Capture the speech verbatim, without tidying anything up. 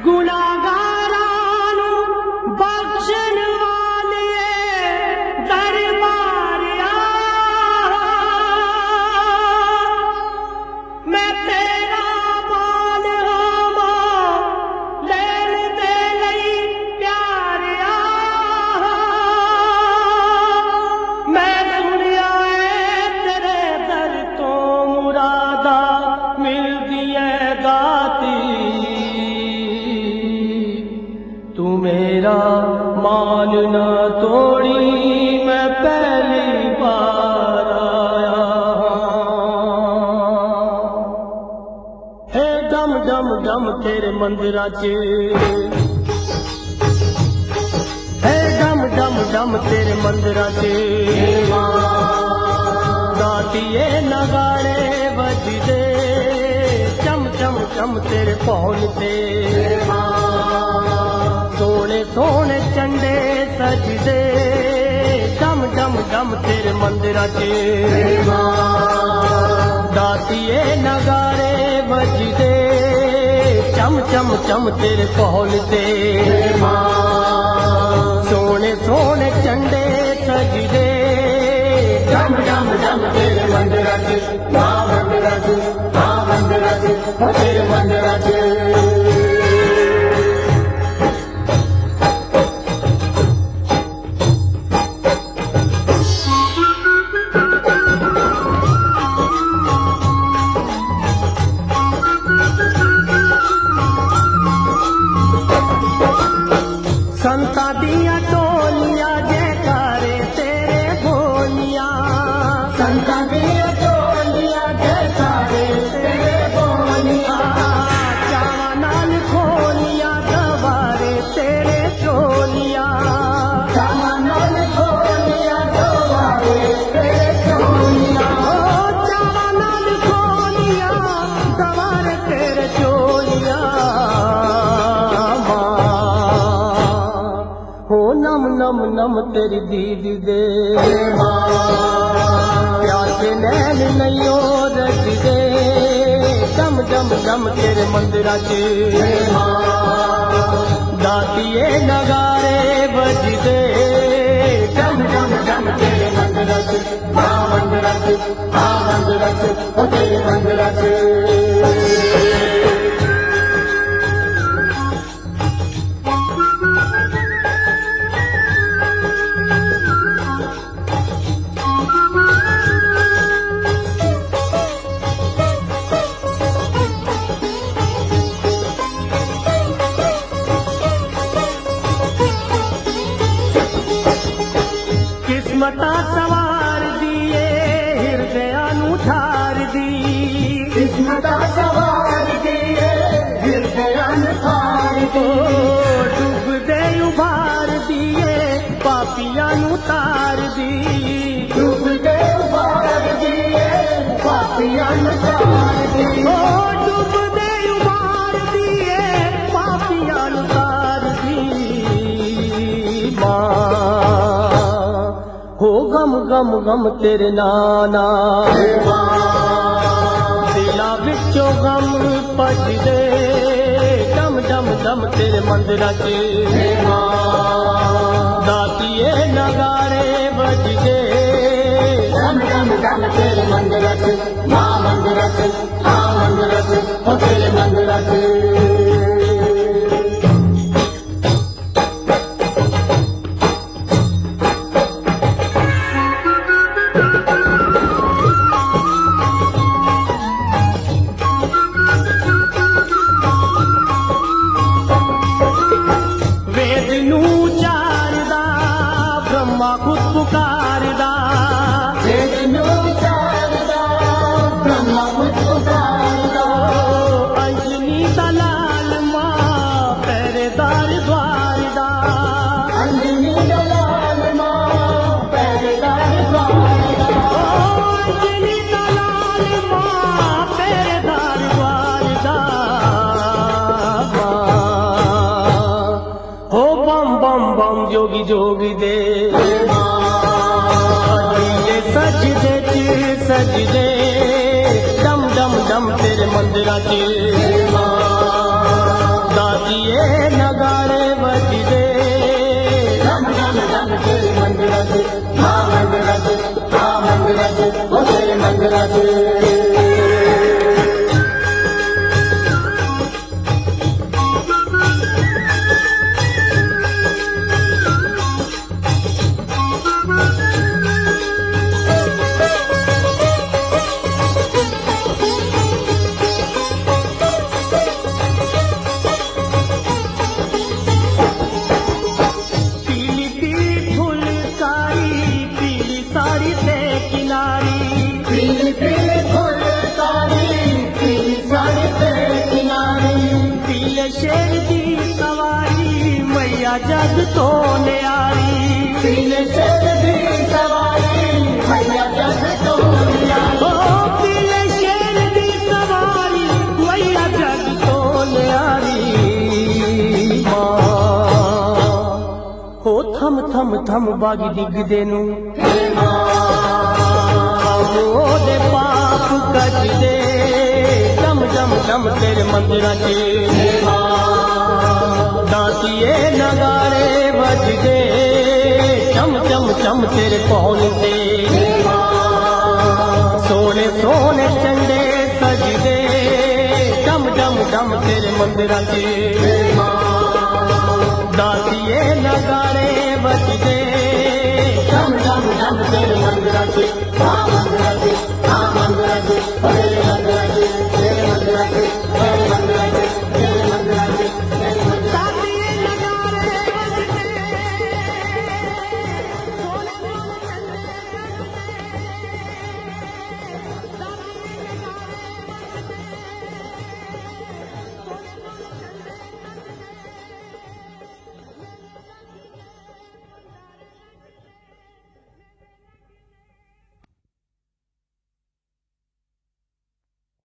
गुनाहगारां नू बख्शण वालिए दरबारिया मैं तेरा माल होवां लैण दे लई प्यारिया मैं सुनिया है तेरे दर तो मुरादा मिलदी है दाती तू मेरा मान ना तोड़ी मैं पहली बार आया है डम डम डम तेरे मंदिरा च है डम डम डम तेरे मंदिरा च दातिए नगाड़े बजदे चम चम चम तेरे पौन ते सोने सोने चंडे सजदे डम डम डम तेरे मंदिरा च दातिए नगाड़े बजदे चम चम चम तेरे पौन ते सोने सोने चंडे सजदे डम डम डम तेरे मंदिरा च मां मंदिरा च मां मंदिरा च तेरे मंदिरा च संता दिया टोलिया जयकारे तेरे बोलिया संता दिया टोलिया जयकारे तेरे बोलिया चावा नाल खोलिया गवारे तेरे चोलिया चावा नाल खोलिया गवारे तेरे चोलिया चावा नाल खोलिया गवारे तेरे चोलिया हो नम नम नम तेरी दीदी दे प्यासे नैन नैयो रच दे डम डम डम तेरे मंदिरा च दातिए नगारे बजदे डम डम डम तेरे मंदिरा च मां मंदिरा च मां मंदिरा च तेरे मंदिरा च किस्मता सवार दिए हृदया नू ठार दी किस्मता सवार दिए हृदया नू ठार दी डूब दे उभार दिए पापिया नू तार दी डूब दे उभार दिए पापिया नू तार दी डूब दे उभार दिए पापिया नू तार दी मां हो गम गम गम तेरे नाना दिला बिचों गम भजदे डम डम डम तेरे मंदिरा च दातिए नगारे बजदे डम डम डम तेरे मंदिरा च मां मंदिरा च मां मंदिरा च तेरे मंदिरा च खुद पुकारदा वेद नू चारदा ब्रह्मा खुद पुकारदा अंजनी दलाल मां पहरेदार द्वार दा अंजनी दलाल मां पहरेदार द्वार दा अंजनी दलाल मां पहरेदार द्वार दा हो बम बम बम जोगी जोगी दे सजदे च सजदे डम डम डम तेरे मंदिरा च दातिए मंदिरा च शेर दी सवारी मैया जग तो न्यारी पीले शेर दी सवारी मैया जग तो न्यारी ओ पीले शेर दी सवारी मैया जग तो न्यारी हो थम थम थम बागी डिग देनू दे पाप कज दे जम जम जम तेरे मंदिरा च दांतिये नगारे बज दे चम चम चम तेरे कौल से सोने सोने चंडे सज दे चम चम चम तेरे मंदिरा च दांतिये नगारे बज दे चम चम चम तेरे मंदिरा च मंदिरा च मंदिरा